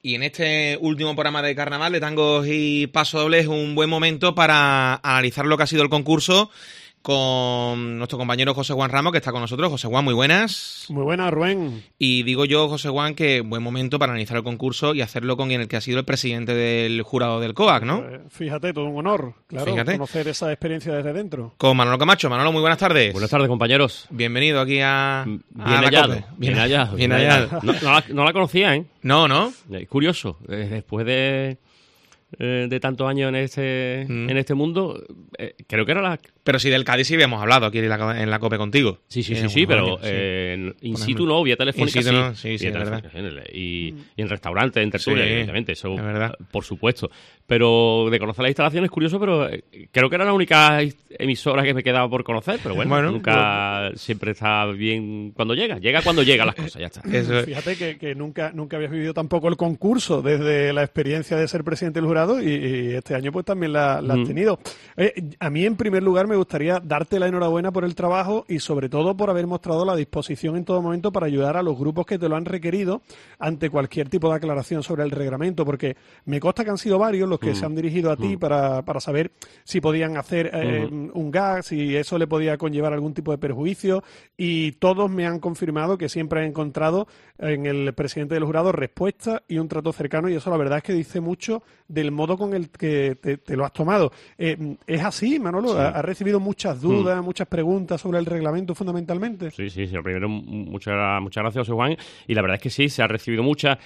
Y en este último programa de Carnaval de Tangos y Pasodobles es un buen momento para analizar lo que ha sido el concurso con nuestro compañero José Juan Ramos, que está con nosotros. José Juan, muy buenas. Muy buenas, Rubén. Y digo yo, José Juan, que buen momento para analizar el concurso y hacerlo con el que ha sido el presidente del jurado del COAC, ¿no? Fíjate, todo un honor, claro, conocer esa experiencia desde dentro. Con Manolo Camacho. Manolo, muy buenas tardes. Buenas tardes, compañeros. Bienvenido aquí a la COPE. Bien hallado. No la conocía, ¿eh? No. Es curioso. Después de tantos años en este mundo, creo que era la... Pero si del Cádiz sí habíamos hablado aquí en la COPE contigo. Sí, pero in situ no, vía telefónica sí. No, sí, es verdad. Y en restaurantes, en tertulia, evidentemente, eso es verdad. Por supuesto. Pero de conocer la instalación es curioso, pero creo que era la única emisora que me quedaba por conocer, pero bueno nunca siempre está bien cuando llega cuando llegan las cosas, ya está. Fíjate que nunca habías vivido tampoco el concurso desde la experiencia de ser presidente del jurado y este año pues también la has tenido. A mí en primer lugar me gustaría darte la enhorabuena por el trabajo y sobre todo por haber mostrado la disposición en todo momento para ayudar a los grupos que te lo han requerido ante cualquier tipo de aclaración sobre el reglamento, porque me consta que han sido varios los que se han dirigido a ti para saber si podían hacer un gag, si eso le podía conllevar algún tipo de perjuicio, y todos me han confirmado que siempre han encontrado en el presidente del jurado respuesta y un trato cercano, y eso la verdad es que dice mucho del modo con el que te lo has tomado. ¿Es así, Manolo? Sí. ¿Has recibido muchas dudas, muchas preguntas sobre el reglamento fundamentalmente? Sí. Lo primero, muchas gracias, José Juan, y la verdad es que sí, se ha recibido muchas,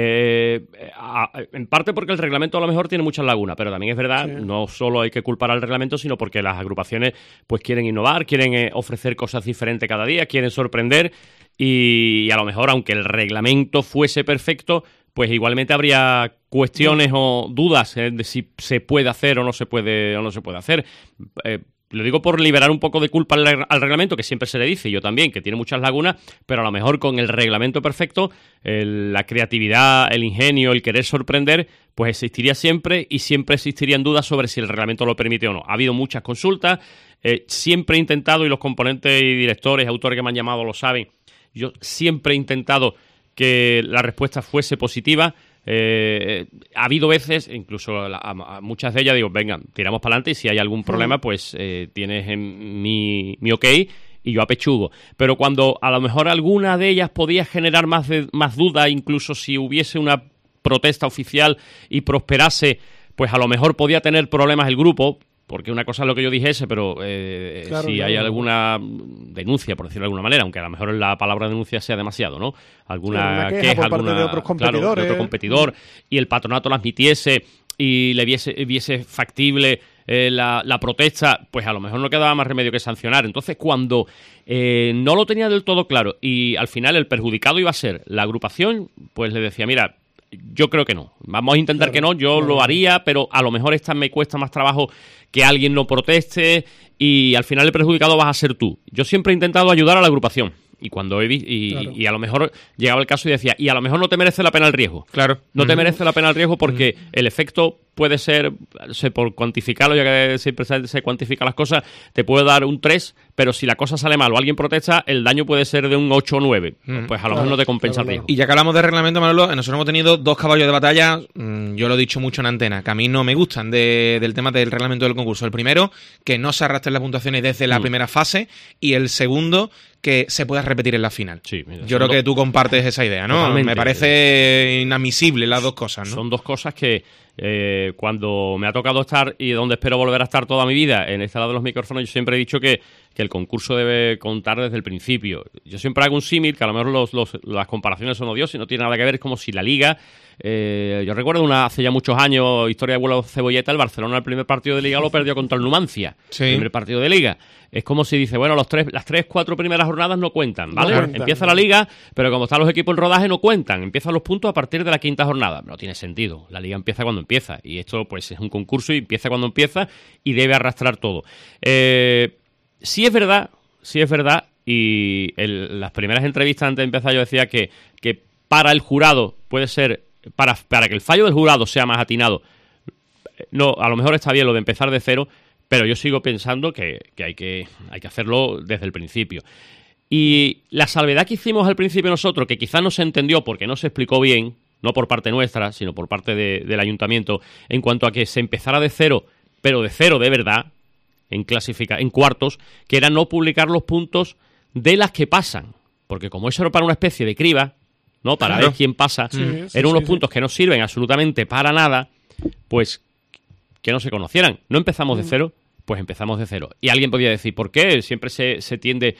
en parte porque el reglamento a lo mejor tiene muchas lagunas, pero también es verdad, no solo hay que culpar al reglamento, sino porque las agrupaciones pues quieren innovar, quieren ofrecer cosas diferentes cada día, quieren sorprender, y a lo mejor, aunque el reglamento fuese perfecto, pues igualmente habría cuestiones o dudas de si se puede hacer o no se puede hacer. Lo digo por liberar un poco de culpa al reglamento, que siempre se le dice, y yo también, que tiene muchas lagunas, pero a lo mejor con el reglamento perfecto, la creatividad, el ingenio, el querer sorprender, pues existiría siempre, y siempre existirían dudas sobre si el reglamento lo permite o no. Ha habido muchas consultas, siempre he intentado, y los componentes y directores, autores que me han llamado lo saben, yo siempre he intentado que la respuesta fuese positiva. Ha habido veces, incluso a muchas de ellas digo, venga, tiramos para adelante, y si hay algún problema, pues tienes mi ok y yo apechugo. Pero cuando a lo mejor alguna de ellas podía generar más duda, incluso si hubiese una protesta oficial y prosperase, pues a lo mejor podía tener problemas el grupo. Porque una cosa es lo que yo dijese, pero si hay alguna denuncia, por decirlo de alguna manera, aunque a lo mejor la palabra denuncia sea demasiado, ¿no? Alguna queja por parte de otros competidores, de otro competidor, y el patronato la admitiese y le viese factible la protesta, pues a lo mejor no quedaba más remedio que sancionar. Entonces, cuando no lo tenía del todo claro y al final el perjudicado iba a ser la agrupación, pues le decía, mira, yo creo que no. Vamos a intentar que no. Yo lo haría, pero a lo mejor esta me cuesta más trabajo que alguien no proteste, y al final el perjudicado vas a ser tú. Yo siempre he intentado ayudar a la agrupación. Y cuando y a lo mejor llegaba el caso y decía, y a lo mejor no te merece la pena el riesgo. Claro. No te merece la pena el riesgo porque el efecto puede ser, por cuantificarlo, ya que siempre se cuantifica las cosas, te puede dar un 3, pero si la cosa sale mal o alguien protesta, el daño puede ser de un 8 o 9. Pues a lo mejor no te compensa el riesgo. Y ya que hablamos de reglamento, Manolo, nosotros hemos tenido dos caballos de batalla, yo lo he dicho mucho en antena, que a mí no me gustan del tema del reglamento del concurso. El primero, que no se arrastren las puntuaciones desde la primera fase, y el segundo, que se pueda repetir en la final. Sí, mira, yo creo que tú compartes esa idea, ¿no? Totalmente. Me parece inadmisible las dos cosas, ¿no? Son dos cosas que cuando me ha tocado estar, y donde espero volver a estar toda mi vida, en este lado de los micrófonos, yo siempre he dicho que el concurso debe contar desde el principio. Yo siempre hago un símil, que a lo mejor las comparaciones son odiosas y no tiene nada que ver, es como si la Liga... yo recuerdo hace ya muchos años, historia de vuelo cebolleta, el Barcelona el primer partido de Liga lo perdió contra el Numancia, el primer partido de Liga. Es como si dice, bueno, las 3-4 primeras jornadas no cuentan, ¿vale? Empieza la Liga, pero como están los equipos en rodaje no cuentan, empiezan los puntos a partir de la quinta jornada. No tiene sentido, la Liga empieza cuando empieza, y esto pues es un concurso y empieza cuando empieza y debe arrastrar todo. Sí es verdad, y las primeras entrevistas antes de empezar yo decía que para el jurado puede ser, para que el fallo del jurado sea más atinado, no, a lo mejor está bien lo de empezar de cero, pero yo sigo pensando que hay que hacerlo desde el principio. Y la salvedad que hicimos al principio nosotros, que quizás no se entendió porque no se explicó bien, no por parte nuestra, sino por parte del ayuntamiento, en cuanto a que se empezara de cero, pero de cero de verdad, en cuartos, que era no publicar los puntos de las que pasan. Porque como eso era para una especie de criba, ¿no? Para ver quién pasa, eran unos puntos que no sirven absolutamente para nada, pues que no se conocieran. No empezamos de cero, pues empezamos de cero. Y alguien podría decir, ¿por qué? Siempre se tiende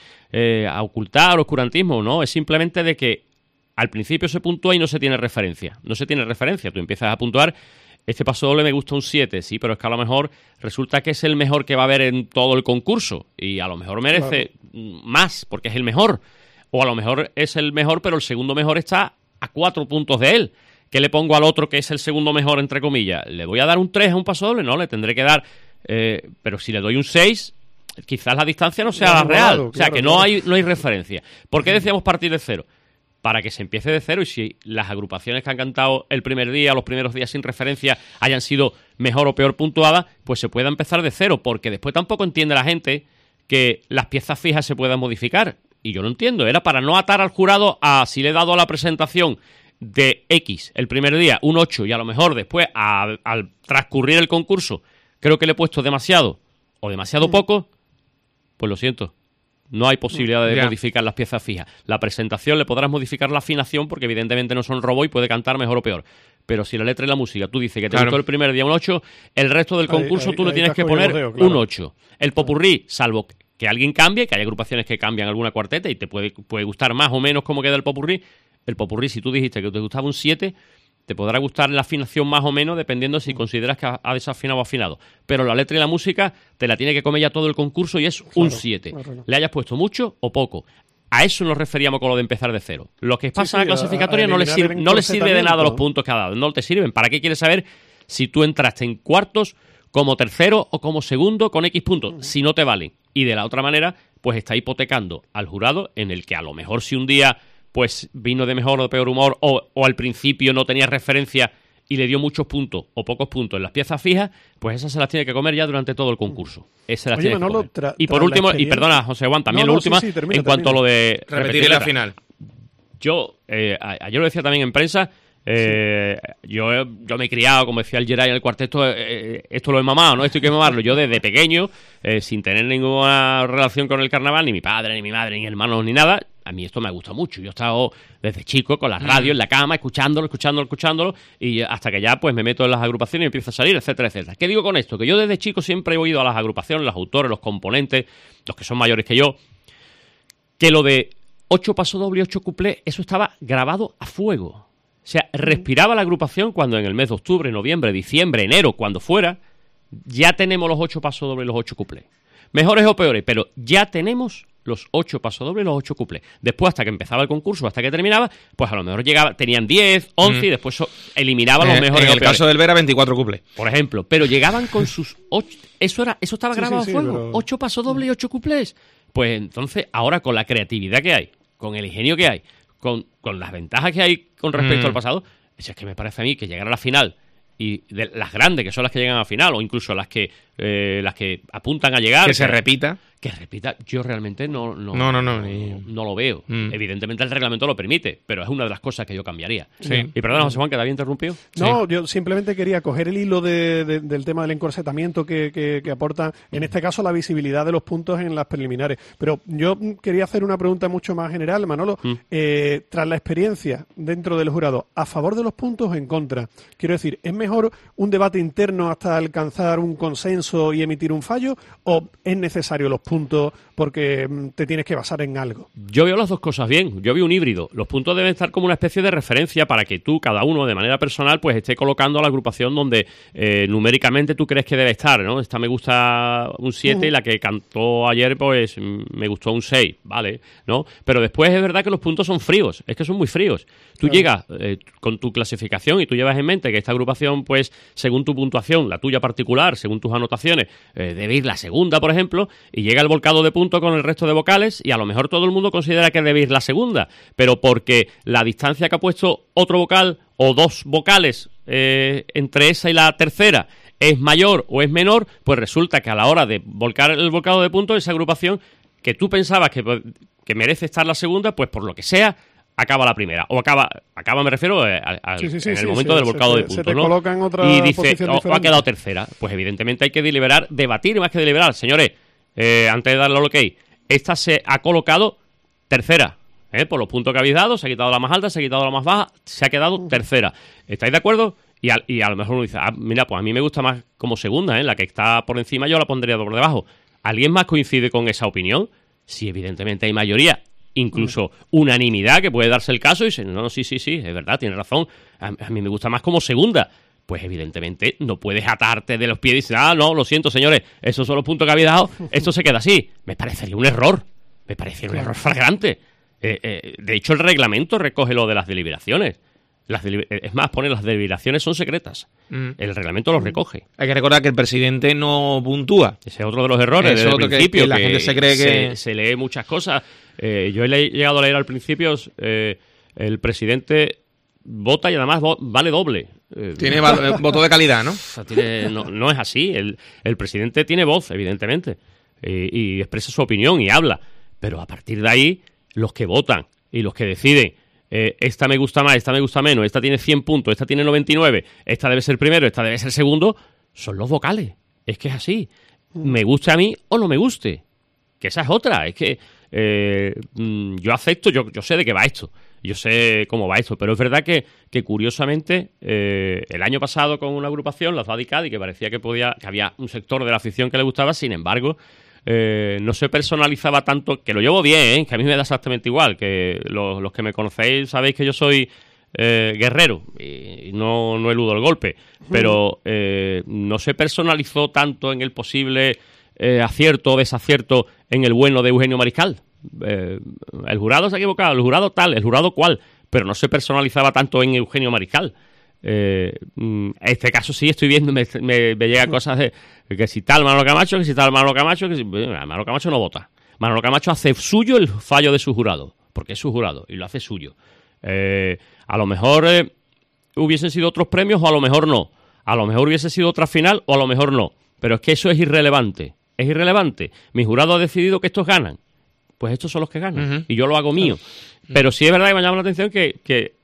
a ocultar oscurantismo. No, es simplemente de que al principio se puntúa y no se tiene referencia. No se tiene referencia. Tú empiezas a puntuar, este paso doble me gusta un 7, sí, pero es que a lo mejor resulta que es el mejor que va a haber en todo el concurso. Y a lo mejor merece más, porque es el mejor. O a lo mejor es el mejor, pero el segundo mejor está a 4 puntos de él. ¿Qué le pongo al otro que es el segundo mejor, entre comillas? ¿Le voy a dar un 3 a un paso doble? No, le tendré que dar... pero si le doy un 6, quizás la distancia no sea la real. O sea, que no hay referencia. ¿Por qué decíamos partir de cero? Para que se empiece de cero y si las agrupaciones que han cantado el primer día, los primeros días sin referencia, hayan sido mejor o peor puntuadas, pues se pueda empezar de cero. Porque después tampoco entiende la gente que las piezas fijas se puedan modificar. Y yo lo entiendo. Era para no atar al jurado a si le he dado a la presentación de X el primer día un 8 y a lo mejor después al transcurrir el concurso creo que le he puesto demasiado o demasiado poco, pues lo siento, no hay posibilidad de modificar las piezas fijas. La presentación le podrás modificar la afinación porque evidentemente no son robots y puede cantar mejor o peor, pero si la letra y la música tú dices que te gustó el primer día un 8, el resto del concurso tú le tienes que poner un 8. El popurrí, salvo que alguien cambie, que hay agrupaciones que cambian alguna cuarteta y te puede gustar más o menos cómo queda el popurrí, si tú dijiste que te gustaba un 7, te podrá gustar la afinación más o menos dependiendo si consideras que ha desafinado o afinado. Pero la letra y la música te la tiene que comer ya todo el concurso y es un 7. Le hayas puesto mucho o poco. A eso nos referíamos con lo de empezar de cero. Lo que pasa en la clasificatoria no le sirve de nada a los puntos que ha dado. No te sirven. ¿Para qué quieres saber si tú entraste en cuartos como tercero o como segundo con X puntos? Si no te valen. Y de la otra manera, pues está hipotecando al jurado en el que a lo mejor si un día pues vino de mejor o de peor humor o al principio no tenía referencia y le dio muchos puntos o pocos puntos en las piezas fijas, pues esas se las tiene que comer ya durante todo el concurso. Esas las tiene que comer. Y por último, y perdona, José Juan, también lo último, en cuanto a lo de repetir la final. Yo, ayer lo decía también en prensa, yo me he criado, como decía el Geray en el cuarteto, esto lo he mamado, ¿no? Esto hay que mamarlo. Yo desde pequeño, sin tener ninguna relación con el carnaval, ni mi padre, ni mi madre, ni hermanos, ni nada, a mí esto me gusta mucho. Yo he estado desde chico con la radio en la cama, escuchándolo, y hasta que ya pues me meto en las agrupaciones y empiezo a salir, etcétera, etcétera. ¿Qué digo con esto? Que yo desde chico siempre he oído a las agrupaciones, los autores, los componentes, los que son mayores que yo, que lo de 8 pasodobles y 8 cuplés, eso estaba grabado a fuego. O sea, respiraba la agrupación cuando en el mes de octubre, noviembre, diciembre, enero, cuando fuera, ya tenemos los 8 pasodobles y los 8 cuplés. Mejores o peores, pero ya tenemos los 8 pasodobles y los 8 cuplés. Después, hasta que empezaba el concurso, hasta que terminaba, pues a lo mejor tenían 10, 11 y después eliminaban los mejores. En el caso del Vera, 24 cuplés. Por ejemplo, pero llegaban con sus 8. Eso estaba grabado a fuego. Pero... 8 pasodobles y 8 cuplés. Pues entonces, ahora con la creatividad que hay, con el ingenio que hay, con las ventajas que hay con respecto al pasado, es que me parece a mí que llegar a la final y de las grandes, que son las que llegan a la final, o incluso las que apuntan a llegar, que se repita, yo realmente no lo veo. Evidentemente el reglamento lo permite, pero es una de las cosas que yo cambiaría. Sí. Y perdona, José Juan, que te había interrumpido. No, yo simplemente quería coger el hilo del tema del encorsetamiento que aporta, en este caso, la visibilidad de los puntos en las preliminares. Pero yo quería hacer una pregunta mucho más general, Manolo. Tras la experiencia dentro del jurado, ¿a favor de los puntos o en contra? Quiero decir, ¿es mejor un debate interno hasta alcanzar un consenso y emitir un fallo? ¿O es necesario los puntos porque te tienes que basar en algo? Yo veo las dos cosas bien. Yo veo un híbrido. Los puntos deben estar como una especie de referencia para que tú, cada uno, de manera personal, pues esté colocando a la agrupación donde numéricamente tú crees que debe estar, ¿no? Esta me gusta un 7 y la que cantó ayer, pues me gustó un 6, ¿vale? ¿No? Pero después es verdad que los puntos son fríos. Es que son muy fríos. Tú llegas con tu clasificación y tú llevas en mente que esta agrupación, pues, según tu puntuación, la tuya particular, según tus anotaciones, debe ir la segunda, por ejemplo, y llega el volcado de punto con el resto de vocales y a lo mejor todo el mundo considera que debe ir la segunda, pero porque la distancia que ha puesto otro vocal o dos vocales entre esa y la tercera es mayor o es menor, pues resulta que a la hora de volcar el volcado de punto, esa agrupación que tú pensabas que merece estar la segunda, pues por lo que sea, acaba la primera. O acaba me refiero en el momento del volcado de puntos, se te ¿no? coloca en otra y dice, posición o ha diferente. quedado tercera. Pues evidentemente hay que deliberar, debatir más que deliberar. Señores, antes de darle al ok, esta se ha colocado tercera. Por los puntos que habéis dado, se ha quitado la más alta, se ha quitado la más baja, se ha quedado tercera. ¿Estáis de acuerdo? Y a lo mejor uno dice, mira, pues a mí me gusta más como segunda, la que está por encima yo la pondría por debajo. ¿Alguien más coincide con esa opinión? Sí, evidentemente hay mayoría, incluso unanimidad, que puede darse el caso y dice, no, sí, es verdad, tiene razón, a mí me gusta más como segunda. Pues evidentemente no puedes atarte de los pies y decir, no, lo siento, señores, esos son los puntos que habéis dado, esto se queda así. Me parecería un error, un error flagrante. De hecho, el reglamento recoge lo de las deliberaciones. Es más, pone las deliberaciones son secretas. El reglamento los recoge. Hay que recordar que el presidente no puntúa. Ese es otro de los errores desde el principio. Que la gente se cree que... Se lee muchas cosas. Yo he llegado a leer al principio, el presidente vota y además vale doble. Tiene voto de calidad, ¿no? No es así. El presidente tiene voz, evidentemente, y expresa su opinión y habla. Pero a partir de ahí, los que votan y los que deciden, esta me gusta más, esta me gusta menos, esta tiene 100 puntos, esta tiene 99, esta debe ser primero, esta debe ser segundo, son los vocales. Es que es así. Me guste a mí o no me guste. Que esa es otra. Es que yo acepto, yo sé de qué va esto. Yo sé cómo va esto, pero es verdad que curiosamente el año pasado con una agrupación, la Zadi Cádiz, que parecía que había un sector de la afición que le gustaba, sin embargo, no se personalizaba tanto, que lo llevo bien, que a mí me da exactamente igual, que los que me conocéis sabéis que yo soy guerrero y no eludo el golpe, pero no se personalizó tanto en el posible acierto o desacierto en el bueno de Eugenio Mariscal. El jurado se ha equivocado, el jurado tal, el jurado cual, pero no se personalizaba tanto en Eugenio Mariscal. En este caso sí estoy viendo, me llega cosas de que si tal Manolo Camacho, que si tal Manolo Camacho, que si Manolo Camacho no vota. Manolo Camacho hace suyo el fallo de su jurado, porque es su jurado y lo hace suyo. A lo mejor hubiesen sido otros premios o a lo mejor no. A lo mejor hubiese sido otra final o a lo mejor no. Pero es que eso es irrelevante. Es irrelevante. Mi jurado ha decidido que estos ganan. Pues estos son los que ganan. Y yo lo hago mío. Pero sí es verdad que me llama la atención que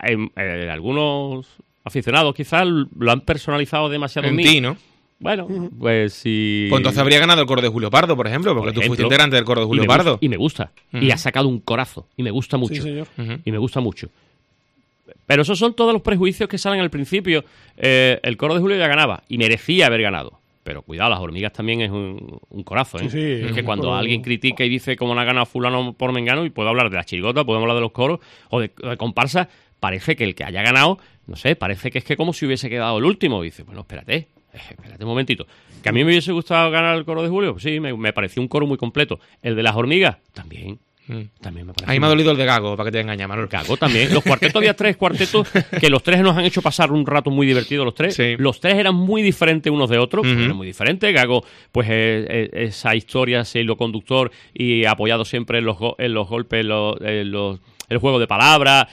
algunos aficionados quizás lo han personalizado demasiado en ti, ¿no? Bueno, pues sí. Pues entonces habría ganado el coro de Julio Pardo, por ejemplo, porque tú fuiste integrante del coro de Julio Pardo. Y me gusta. Y ha sacado un corazo. Y me gusta mucho. Sí, señor. Y me gusta mucho. Pero esos son todos los prejuicios que salen al principio. El coro de Julio ya ganaba. Y merecía haber ganado. Pero cuidado, las hormigas también es un corazo, ¿eh? Sí, es que cuando alguien critica y dice cómo no ha ganado fulano por mengano, y puedo hablar de las chirigotas, podemos hablar de los coros o de comparsas, parece que el que haya ganado, no sé, parece que es que como si hubiese quedado el último. Y dice, bueno, espérate un momentito. ¿Que a mí me hubiese gustado ganar el coro de Julio? Pues sí, me pareció un coro muy completo. ¿El de las hormigas? También me parece. Ahí me ha dolido el de Gago, para que te engañes, Manolo. Gago también. Los cuartetos, había 3 cuartetos que los 3 nos han hecho pasar un rato muy divertido, los 3. Sí. Los 3 eran muy diferentes unos de otros, eran muy diferentes. Gago, pues esa historia, ese hilo conductor y apoyado siempre en los golpes, el juego de palabras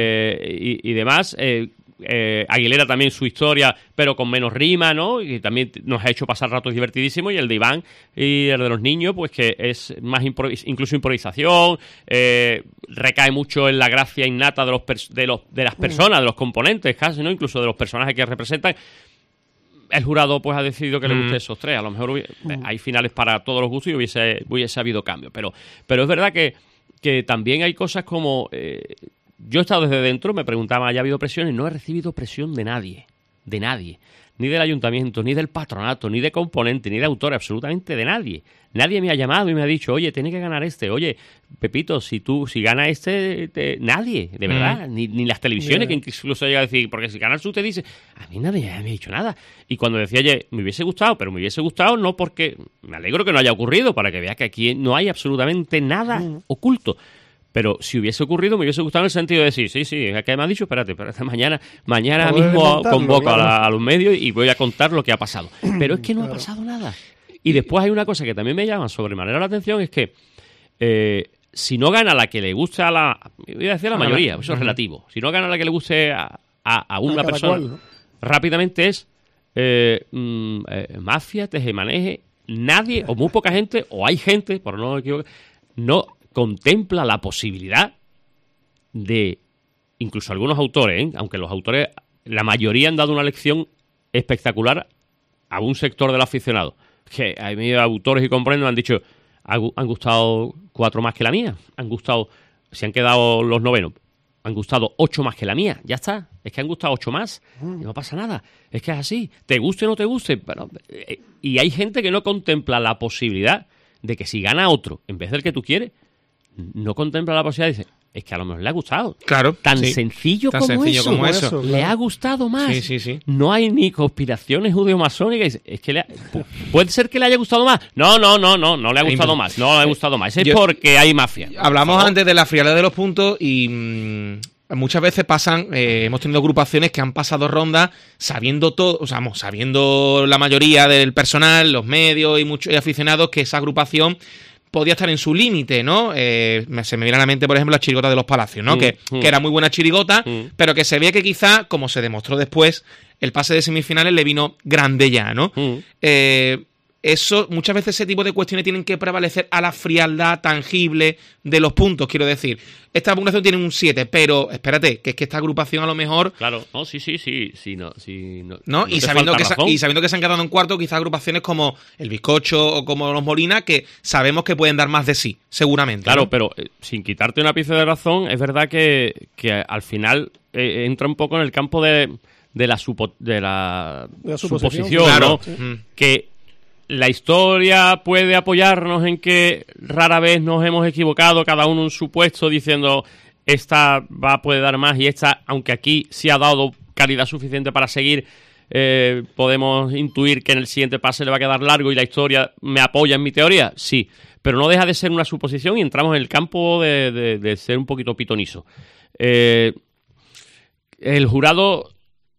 y demás. Aguilera también su historia, pero con menos rima, ¿no? Y también nos ha hecho pasar ratos divertidísimos. Y el de Iván y el de los niños, pues que es más incluso improvisación, recae mucho en la gracia innata de las personas, de los componentes casi, ¿no? Incluso de los personajes que representan. El jurado pues ha decidido que le guste esos 3. A lo mejor hay finales para todos los gustos y hubiese habido cambios. Pero es verdad que también hay cosas como... yo he estado desde dentro, me preguntaba, ¿haya habido presión? Y no he recibido presión de nadie. Ni del ayuntamiento, ni del patronato, ni de componente, ni de autor, absolutamente de nadie. Nadie me ha llamado y me ha dicho, oye, tiene que ganar este. Oye, Pepito, si gana este, nadie, de verdad. Ni las televisiones, que incluso llega a decir, porque si ganas tú te dice, a mí nadie me ha dicho nada. Y cuando decía, oye, me hubiese gustado, pero me hubiese gustado no porque... Me alegro que no haya ocurrido, para que veas que aquí no hay absolutamente nada oculto. Pero si hubiese ocurrido, me hubiese gustado en el sentido de decir, sí, es que me ha dicho, espérate, mañana mismo convoco a los medios y voy a contar lo que ha pasado. Pero es que no ha pasado nada. Y después hay una cosa que también me llama sobremanera la atención, es que si no gana la que le gusta voy a decir la mayoría, eso es relativo. Si no gana la que le guste a una persona, cual, ¿no? Rápidamente es mafia, tejemaneje, nadie, o muy poca gente, o hay gente, por no equivocar, no contempla la posibilidad de incluso algunos autores, aunque los autores, la mayoría han dado una lección espectacular a un sector del aficionado. Que hay autores y comprendos han dicho, han gustado 4 más que la mía, se han quedado los novenos, han gustado 8 más que la mía, ya está, es que han gustado 8 más, y no pasa nada, es que es así, te guste o no te guste. Bueno, y hay gente que no contempla la posibilidad de que si gana otro en vez del que tú quieres, no contempla la posibilidad de decir, es que a lo mejor le ha gustado. Claro. Tan sencillo como eso. Le ha gustado más. Sí. No hay ni conspiraciones judeo-masónicas. Es que puede ser que le haya gustado más. No le ha gustado más. No le ha gustado más. Es porque hay mafia. Hablamos antes de la frialdad de los puntos y muchas veces hemos tenido agrupaciones que han pasado rondas sabiendo todo, o sea, sabiendo la mayoría del personal, los medios y muchos aficionados que esa agrupación podía estar en su límite, ¿no? Se me viene a la mente, por ejemplo, la chirigota de los Palacios, ¿no? Que era muy buena chirigota, pero que se ve que quizá, como se demostró después, el pase de semifinales le vino grande ya, ¿no? Eso, muchas veces ese tipo de cuestiones tienen que prevalecer a la frialdad tangible de los puntos, quiero decir. Esta puntuación tiene un 7, pero espérate, que es que esta agrupación a lo mejor... Claro, no, sí, ¿no? Y sabiendo que se han quedado en cuarto, quizás agrupaciones como el Bizcocho o como los Molina, que sabemos que pueden dar más de sí, seguramente. Claro, ¿no? pero sin quitarte una pieza de razón, es verdad que al final entra un poco en el campo de la suposición, claro, ¿no? Que la historia puede apoyarnos en que rara vez nos hemos equivocado, cada uno en su puesto, diciendo esta puede dar más y esta, aunque aquí sí ha dado calidad suficiente para seguir, podemos intuir que en el siguiente pase le va a quedar largo y la historia me apoya en mi teoría, sí, pero no deja de ser una suposición y entramos en el campo de ser un poquito pitonizo. El jurado...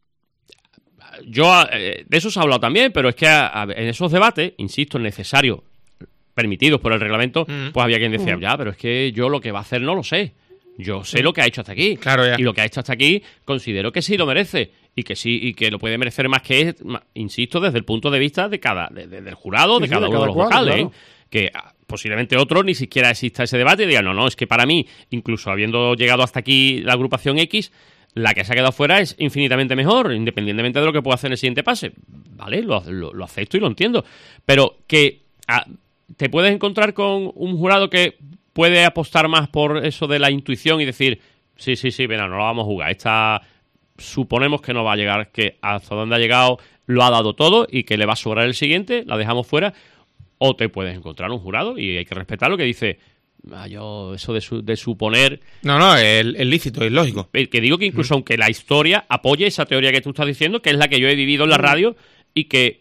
de eso se ha hablado también, pero es que en esos debates, insisto, necesarios, permitidos por el reglamento, pues había quien decía, ya, pero es que yo lo que va a hacer no lo sé. Yo sé lo que ha hecho hasta aquí. Claro, ya. Y lo que ha hecho hasta aquí considero que sí lo merece. Y que sí, y que lo puede merecer más que, insisto, desde el punto de vista del jurado, de cada uno de los vocales. Claro. Que posiblemente otro ni siquiera exista ese debate y digan, no, es que para mí, incluso habiendo llegado hasta aquí la agrupación X, la que se ha quedado fuera es infinitamente mejor, independientemente de lo que pueda hacer en el siguiente pase. Vale, lo acepto y lo entiendo. Pero que te puedes encontrar con un jurado que puede apostar más por eso de la intuición y decir, sí, venga, no la vamos a jugar. Esta suponemos que no va a llegar, que hasta donde ha llegado lo ha dado todo y que le va a sobrar el siguiente, la dejamos fuera. O te puedes encontrar un jurado, y hay que respetarlo, que dice... yo eso de suponer... No, es lícito, es lógico. Que digo que incluso aunque la historia apoye esa teoría que tú estás diciendo, que es la que yo he vivido en la radio y que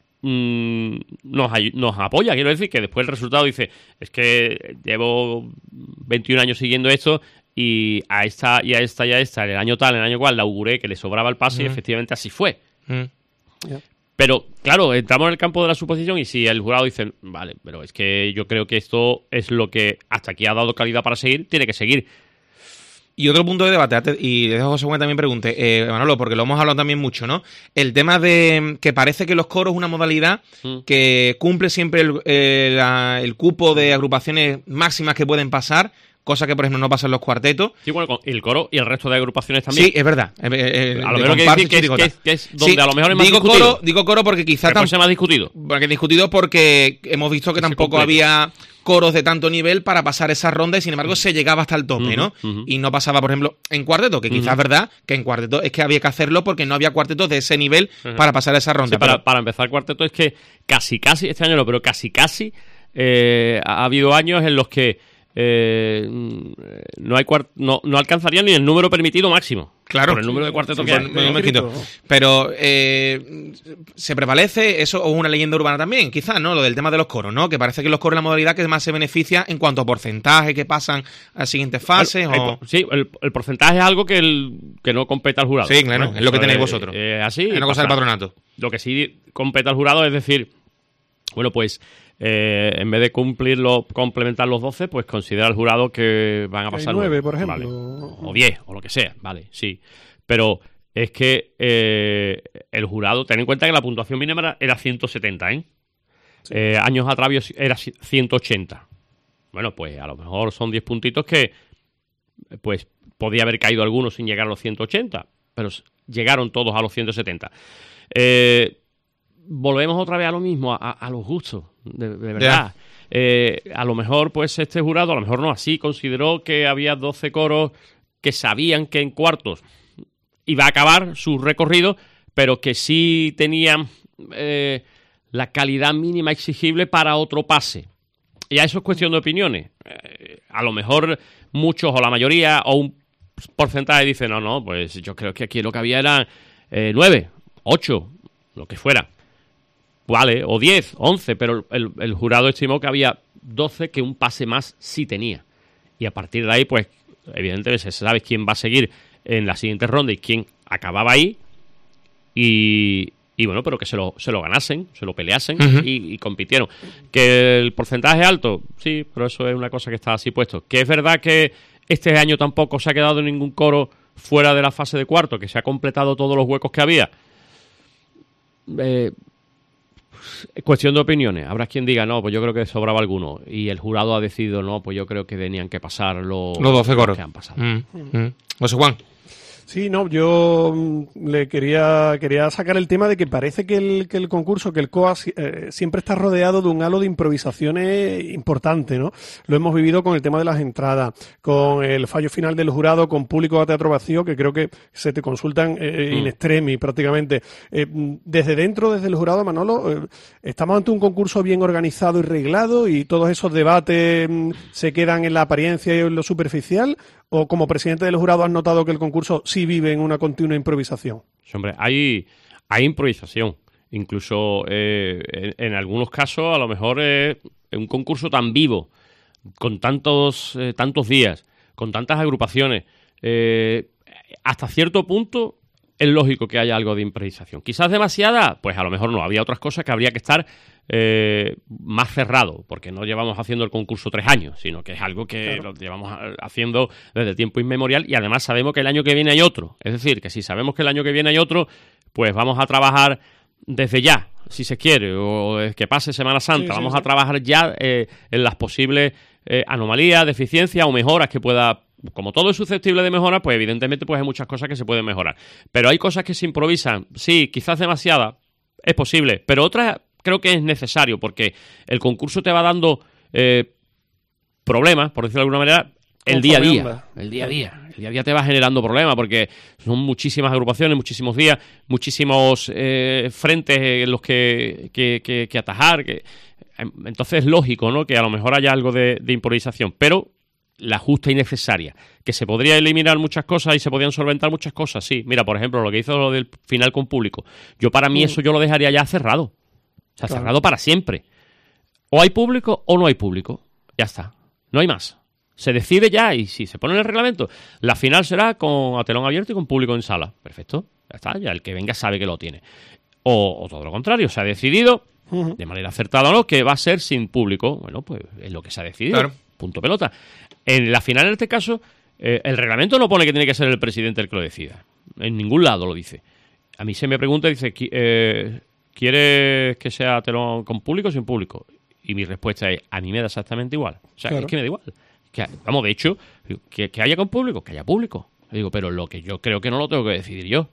nos apoya, quiero decir, que después el resultado dice, es que llevo 21 años siguiendo esto y a esta, en el año tal, en el año cual, la auguré que le sobraba el pase y efectivamente así fue. Pero, claro, entramos en el campo de la suposición y si el jurado dice, vale, pero es que yo creo que esto es lo que hasta aquí ha dado calidad para seguir, tiene que seguir. Y otro punto de debate, y dejo a José Juan también pregunte, Manolo, porque lo hemos hablado también mucho, ¿no? El tema de que parece que los coros es una modalidad que cumple siempre el cupo de agrupaciones máximas que pueden pasar, cosa que, por ejemplo, no pasa en los cuartetos. Sí, bueno, el coro y el resto de agrupaciones también. Sí, es verdad. A lo mejor que decir que es donde a lo mejor es más discutido. Digo coro porque quizá... Pero más discutido. Porque hemos visto que tampoco había coros de tanto nivel para pasar esa ronda y, sin embargo, se llegaba hasta el tope, ¿no? Y no pasaba, por ejemplo, en cuarteto, que quizás es verdad que en cuarteto es que había que hacerlo porque no había cuartetos de ese nivel para pasar esa ronda. Sí, para empezar cuarteto es que casi, este año no, pero casi, ha habido años en los que no alcanzarían ni el número permitido máximo. Claro. Por el número de cuartetos que hay. Pero ¿se prevalece eso o es una leyenda urbana también? Quizás, ¿no? Lo del tema de los coros, ¿no? Que parece que los coros es la modalidad que más se beneficia en cuanto a porcentaje que pasan a las siguientes fases. Sí, el porcentaje es algo que no compete al jurado. Sí, claro, es lo que tenéis vosotros. Así. Es una cosa del patronato. Lo que sí compete al jurado es decir, bueno, pues... en vez de complementar los 12, pues considera el jurado que van a pasar 9, por ejemplo. Vale. O 10, o lo que sea, vale, sí. Pero es que el jurado, ten en cuenta que la puntuación mínima era 170, ¿eh? Sí. Años atrás era 180. Bueno, pues a lo mejor son 10 puntitos que, pues, podía haber caído alguno sin llegar a los 180, pero llegaron todos a los 170. Volvemos otra vez a lo mismo, a los gustos, de verdad. A lo mejor, pues este jurado, a lo mejor no así, consideró que había 12 coros que sabían que en cuartos iba a acabar su recorrido, pero que sí tenían la calidad mínima exigible para otro pase. Y a eso es cuestión de opiniones. A lo mejor muchos o la mayoría o un porcentaje dicen, no, pues yo creo que aquí lo que había eran 9, 8, lo que fuera. Vale, o 10, 11, pero el jurado estimó que había 12 que un pase más sí tenía. Y a partir de ahí, pues, evidentemente se sabe quién va a seguir en la siguiente ronda y quién acababa ahí. Y bueno, pero que se lo ganasen, se lo peleasen y compitieron. ¿Que el porcentaje es alto? Sí, pero eso es una cosa que está así puesto. ¿Que es verdad que este año tampoco se ha quedado ningún coro fuera de la fase de cuarto, que se ha completado todos los huecos que había? Cuestión de opiniones. Habrá quien diga, no, pues yo creo que sobraba alguno. Y el jurado ha decidido, no, pues yo creo que tenían que pasar los 12 coros que han pasado. José Juan. Sí, no, yo le quería sacar el tema de que parece que el concurso, que el COA siempre está rodeado de un halo de improvisaciones importante, ¿no? Lo hemos vivido con el tema de las entradas, con el fallo final del jurado, con público a teatro vacío, que creo que se te consultan in extremis prácticamente. Desde dentro, desde el jurado, Manolo, estamos ante un concurso bien organizado y reglado y todos esos debates se quedan en la apariencia y en lo superficial. ¿O como presidente del jurado has notado que el concurso sí vive en una continua improvisación? Sí, hombre, hay improvisación. Incluso en algunos casos, a lo mejor en un concurso tan vivo, con tantos días, con tantas agrupaciones, hasta cierto punto es lógico que haya algo de improvisación. Quizás demasiada, pues a lo mejor no. Había otras cosas que habría que estar más cerrado, porque no llevamos haciendo el concurso 3 años, sino que es algo que lo llevamos haciendo desde tiempo inmemorial y además sabemos que el año que viene hay otro. Es decir, que si sabemos que el año que viene hay otro, pues vamos a trabajar desde ya, si se quiere, o que pase Semana Santa, vamos a trabajar ya en las posibles anomalías, deficiencias o mejoras que pueda. Como todo es susceptible de mejora, pues evidentemente pues hay muchas cosas que se pueden mejorar. Pero hay cosas que se improvisan, sí, quizás demasiada, es posible, pero otras creo que es necesario, porque el concurso te va dando problemas, por decirlo de alguna manera, el día a día. El día a día te va generando problemas, porque son muchísimas agrupaciones, muchísimos días, muchísimos frentes en los que atajar. Entonces es lógico, ¿no?, que a lo mejor haya algo de improvisación, pero la justa y necesaria. Que se podría eliminar muchas cosas y se podrían solventar muchas cosas, sí. Mira, por ejemplo, lo que hizo lo del final con público. Para mí eso yo lo dejaría ya cerrado. O sea, cerrado para siempre. O hay público o no hay público. Ya está. No hay más. Se decide ya y si se pone en el reglamento, la final será a telón abierto y con público en sala. Perfecto. Ya está. Ya el que venga sabe que lo tiene. O todo lo contrario. Se ha decidido, de manera acertada o no, que va a ser sin público. Bueno, pues es lo que se ha decidido. Claro. Punto pelota. En la final, en este caso, el reglamento no pone que tiene que ser el presidente el que lo decida. En ningún lado lo dice. A mí se me pregunta y dice, ¿quieres que sea telón con público o sin público? Y mi respuesta es, a mí me da exactamente igual. O sea, es que me da igual. De hecho, que haya con público, que haya público. Digo, pero lo que yo creo que no lo tengo que decidir yo.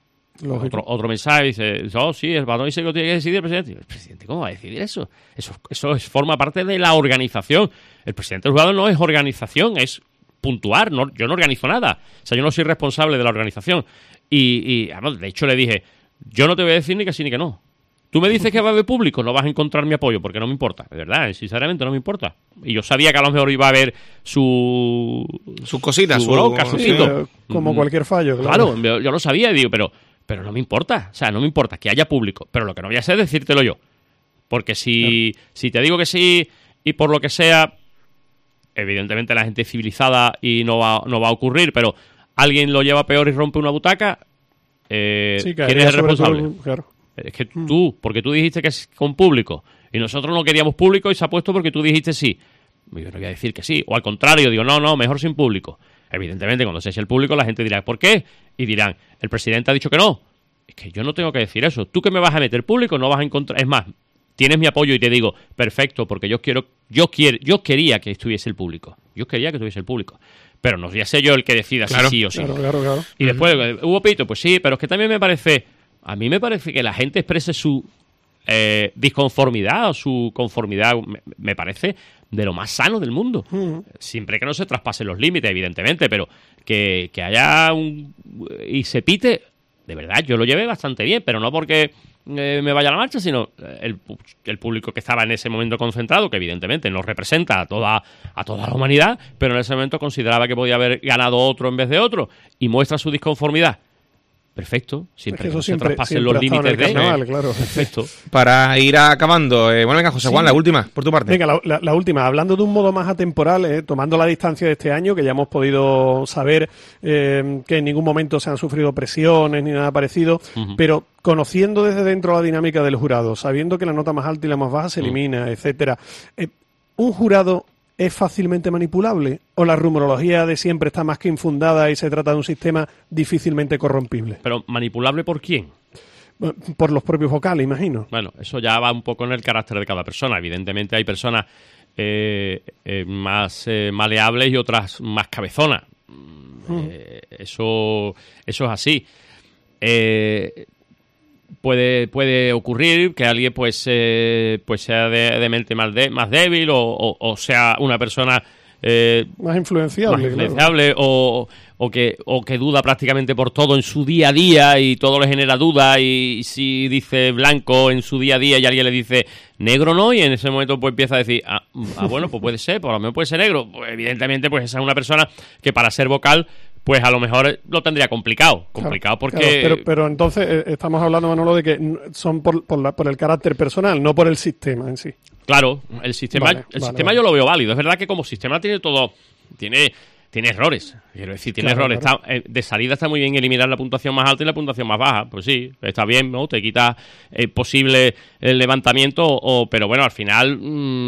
Otro mensaje dice, sí, el patrón dice que lo tiene que decidir el presidente. ¿El presidente cómo va a decidir eso? Eso forma parte de la organización. El presidente del jurado no es organización, es puntuar. Yo no organizo nada. O sea, yo no soy responsable de la organización. Y de hecho le dije, yo no te voy a decir ni que sí ni que no. Tú me dices que va a haber público, no vas a encontrar mi apoyo, porque no me importa. De verdad, sinceramente no me importa. Y yo sabía que a lo mejor iba a haber sus cositas, su bronca, su sitio. Como cualquier fallo. Claro, yo lo sabía y digo, pero no me importa. O sea, no me importa que haya público. Pero lo que no voy a hacer es decírtelo yo. Porque si te digo que sí y por lo que sea, evidentemente la gente es civilizada y no va a ocurrir, pero alguien lo lleva peor y rompe una butaca, ¿quién es el responsable? Claro. Es que porque tú dijiste que es con público y nosotros no queríamos público y se ha puesto porque tú dijiste sí. Yo no voy a decir que sí. O al contrario, digo, no, mejor sin público. Evidentemente, cuando se eche el público, la gente dirá, ¿por qué? Y dirán, el presidente ha dicho que no. Es que yo no tengo que decir eso. Tú que me vas a meter público, no vas a encontrar. Es más, tienes mi apoyo y te digo, perfecto, porque yo quería que estuviese el público. Yo quería que estuviese el público. pero no voy a ser yo el que decida Claro, si sí o sí. Claro. Y después, hubo pito, pues sí, pero es que también a mí me parece que la gente exprese su disconformidad o su conformidad, me parece de lo más sano del mundo. Siempre que no se traspasen los límites, evidentemente, pero que haya y se pite, de verdad, yo lo llevé bastante bien, pero no porque me vaya a la marcha, sino el público que estaba en ese momento concentrado, que evidentemente no representa a toda la humanidad, pero en ese momento consideraba que podía haber ganado otro en vez de otro, y muestra su disconformidad. Perfecto, siempre que no se traspasen los límites de carnaval, claro. Perfecto. Para ir acabando, bueno, venga, José Juan, la última, por tu parte. Venga, la última, hablando de un modo más atemporal, tomando la distancia de este año, que ya hemos podido saber que en ningún momento se han sufrido presiones ni nada parecido, pero conociendo desde dentro la dinámica del jurado, sabiendo que la nota más alta y la más baja se elimina, etcétera, ¿un jurado es fácilmente manipulable? ¿O la rumorología de siempre está más que infundada y se trata de un sistema difícilmente corrompible? ¿Pero manipulable por quién? Por los propios vocales, imagino. Bueno, eso ya va un poco en el carácter de cada persona. Evidentemente hay personas más maleables y otras más cabezonas. Eso es así. Puede ocurrir que alguien pues sea de mente más débil o sea una persona más influenciable, o que duda prácticamente por todo en su día a día y todo le genera duda, y si dice blanco en su día a día y alguien le dice negro no, y en ese momento pues empieza a decir bueno, pues puede ser, por lo menos puede ser negro. Pues evidentemente pues esa es una persona que para ser vocal pues a lo mejor lo tendría complicado porque... Claro, pero entonces estamos hablando, Manolo, de que son por el carácter personal, no por el sistema en sí. Claro, el sistema yo lo veo válido. Es verdad que como sistema tiene errores. Quiero decir, tiene errores. Claro. De salida está muy bien eliminar la puntuación más alta y la puntuación más baja. Pues sí, está bien, ¿no? Te quita posible el levantamiento, pero bueno, al final,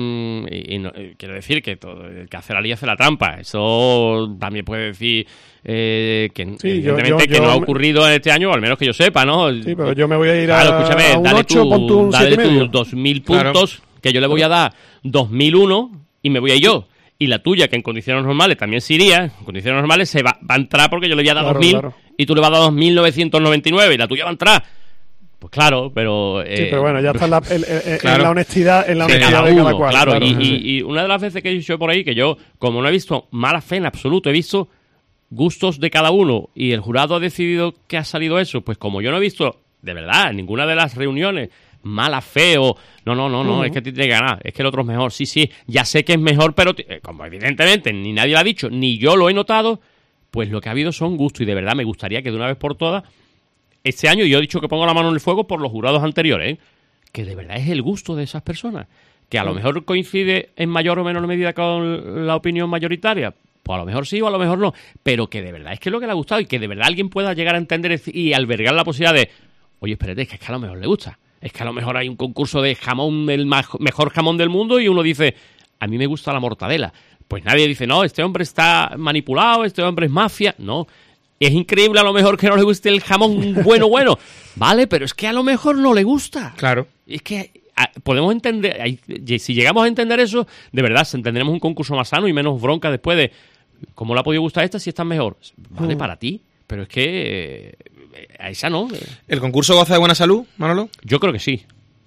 quiero decir que el que hace la ley hace la trampa. Eso también puede decir que evidentemente que no ha ocurrido en este año, o al menos que yo sepa, ¿no? Sí, pero yo me voy a ir escúchame, a un 8, ponte un 7,5. Dale tú 2.000 puntos, que yo le voy a dar 2.001 y me voy a ir yo. Y la tuya, que en condiciones normales también se iría, en condiciones normales se va a entrar porque yo le voy a dar 2.000 y tú le vas a dar 2.999 y la tuya va a entrar. Pues claro, pero... sí, pero bueno, ya está en la honestidad, de cada cual. Claro, y una de las veces que he dicho por ahí, que yo, como no he visto mala fe en absoluto, he visto gustos de cada uno y el jurado ha decidido que ha salido eso, pues como yo no he visto, de verdad, en ninguna de las reuniones mala fe o no, es que te tiene que ganar, es que el otro es mejor, sí, ya sé que es mejor, pero como evidentemente ni nadie lo ha dicho, ni yo lo he notado, pues lo que ha habido son gustos, y de verdad me gustaría que de una vez por todas, este año yo he dicho que pongo la mano en el fuego por los jurados anteriores, que de verdad es el gusto de esas personas, que a lo mejor coincide en mayor o menor medida con la opinión mayoritaria, pues a lo mejor sí o a lo mejor no, pero que de verdad es que es lo que le ha gustado y que de verdad alguien pueda llegar a entender y albergar la posibilidad de, oye, espérate, es que a lo mejor le gusta. Es que a lo mejor hay un concurso de jamón, del mejor jamón del mundo, y uno dice, a mí me gusta la mortadela. Pues nadie dice, no, este hombre está manipulado, este hombre es mafia. No, es increíble a lo mejor que no le guste el jamón bueno. Vale, pero es que a lo mejor no le gusta. Claro. Es que podemos entender, si llegamos a entender eso, de verdad, tendremos un concurso más sano y menos bronca después de, ¿cómo le ha podido gustar esta si está mejor? Vale, para ti, pero es que... a esa no. ¿El concurso goza de buena salud, Manolo? Yo creo que sí.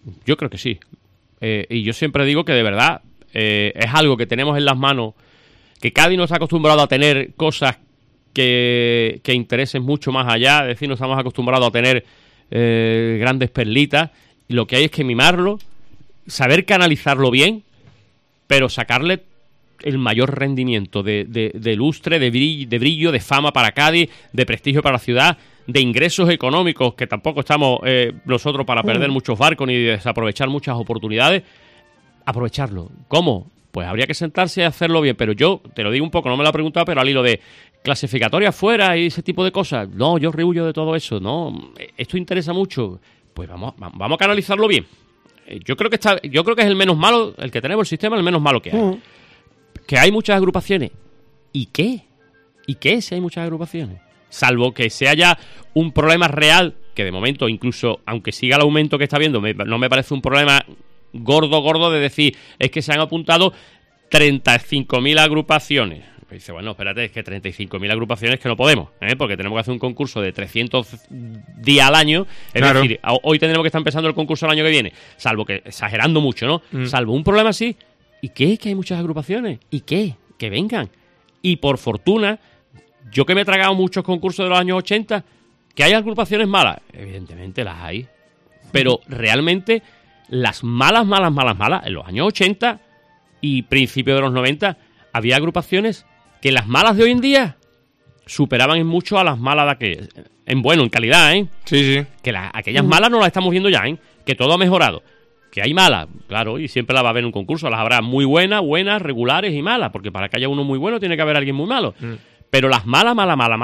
Y yo siempre digo que de verdad es algo que tenemos en las manos, que Cádiz no está acostumbrado a tener cosas que interesen mucho más allá, es decir, no estamos acostumbrados a tener grandes perlitas, y lo que hay es que mimarlo, saber canalizarlo bien, pero sacarle el mayor rendimiento de lustre, de brillo, de fama para Cádiz, de prestigio para la ciudad, de ingresos económicos, que tampoco estamos nosotros para perder muchos barcos ni desaprovechar muchas oportunidades. Aprovecharlo. ¿Cómo? Pues habría que sentarse y hacerlo bien, pero yo te lo digo un poco, no me lo he preguntado, pero al hilo de clasificatoria fuera y ese tipo de cosas, no, yo rehuyo de todo eso, no, esto interesa mucho, pues vamos a canalizarlo bien. Yo creo que es el menos malo, el que tenemos el sistema, el menos malo que hay. Que hay muchas agrupaciones. ¿Y qué? Si hay muchas agrupaciones? Salvo que se haya un problema real, que de momento, incluso aunque siga el aumento que está habiendo, no me parece un problema gordo de decir, es que se han apuntado 35.000 agrupaciones. Pues dice, bueno, espérate, es que 35.000 agrupaciones que no podemos, porque tenemos que hacer un concurso de 300 días al año. Es decir, hoy tendremos que estar empezando el concurso el año que viene. Salvo que, exagerando mucho, ¿no? Salvo un problema así. ¿Y qué? Que hay muchas agrupaciones. ¿Y qué? Que vengan. Y por fortuna, yo que me he tragado muchos concursos de los años 80, ¿que hay agrupaciones malas? Evidentemente las hay. Pero realmente, las malas, en los años 80 y principios de los 90, había agrupaciones que las malas de hoy en día superaban en mucho a las malas de aquellas. En calidad, ¿eh? Sí. Que aquellas malas no las estamos viendo ya, ¿eh? Que todo ha mejorado. Que hay malas, claro, y siempre las va a haber en un concurso. Las habrá muy buenas, regulares y malas. Porque para que haya uno muy bueno tiene que haber alguien muy malo. Pero las malas,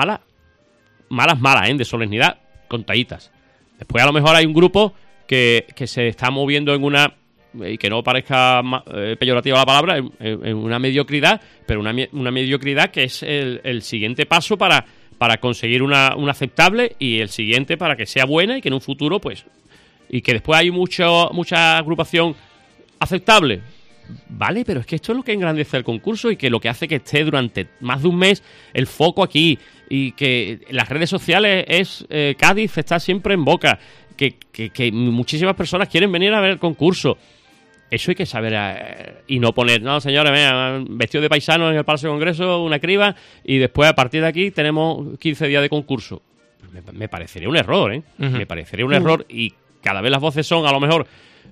¿eh? De solemnidad, contaditas. Después a lo mejor hay un grupo que se está moviendo en una... y que no parezca peyorativa la palabra, en una mediocridad, pero una mediocridad que es el siguiente paso para conseguir una aceptable, y el siguiente para que sea buena y que en un futuro, pues, y que después hay mucha agrupación aceptable. Vale, pero es que esto es lo que engrandece el concurso y que lo que hace que esté durante más de un mes el foco aquí, y que las redes sociales Cádiz está siempre en boca, que muchísimas personas quieren venir a ver el concurso. Eso hay que saber, y no poner, no, señores, vestido de paisano en el Palacio de Congreso, una criba, y después a partir de aquí tenemos 15 días de concurso. Me parecería un error, ¿eh? Me parecería un error, y cada vez las voces son a lo mejor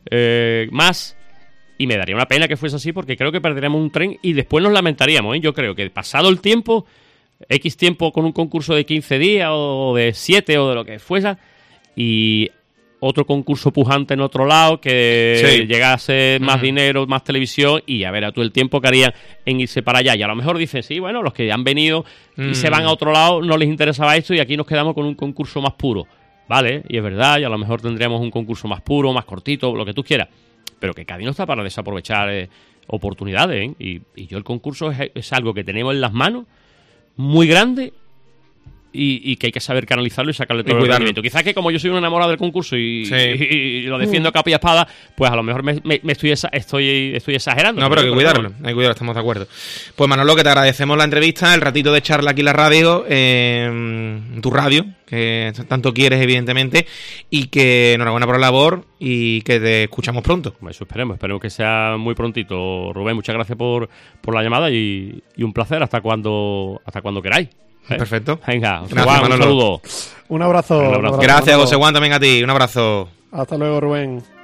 más, y me daría una pena que fuese así, porque creo que perderíamos un tren y después nos lamentaríamos, ¿eh? Yo creo que pasado el tiempo, X tiempo con un concurso de 15 días o de 7 o de lo que fuese, y otro concurso pujante en otro lado que llegase más dinero, más televisión, y a ver a tú el tiempo que harían en irse para allá. Y a lo mejor dicen, sí, bueno, los que han venido y se van a otro lado no les interesaba esto y aquí nos quedamos con un concurso más puro. Vale, y es verdad, y a lo mejor tendríamos un concurso más puro, más cortito, lo que tú quieras. Pero que Cádiz no está para desaprovechar oportunidades, ¿eh? Y yo el concurso es algo que tenemos en las manos, muy grande, y que hay que saber canalizarlo y sacarle todo el rendimiento. Quizás que como yo soy un enamorado del concurso y lo defiendo a capa y espada, pues a lo mejor me estoy exagerando. No, pero hay que cuidarlo, estamos de acuerdo. Pues Manolo, que te agradecemos la entrevista, el ratito de charla aquí en la radio, tu radio, que tanto quieres evidentemente, y que enhorabuena por la labor y que te escuchamos pronto. Eso esperemos que sea muy prontito. Rubén, muchas gracias por la llamada y un placer hasta cuando queráis. Perfecto. Venga, gracias, Juan, un saludo. Un abrazo. Gracias, José Juan, también a ti. Un abrazo. Hasta luego, Rubén.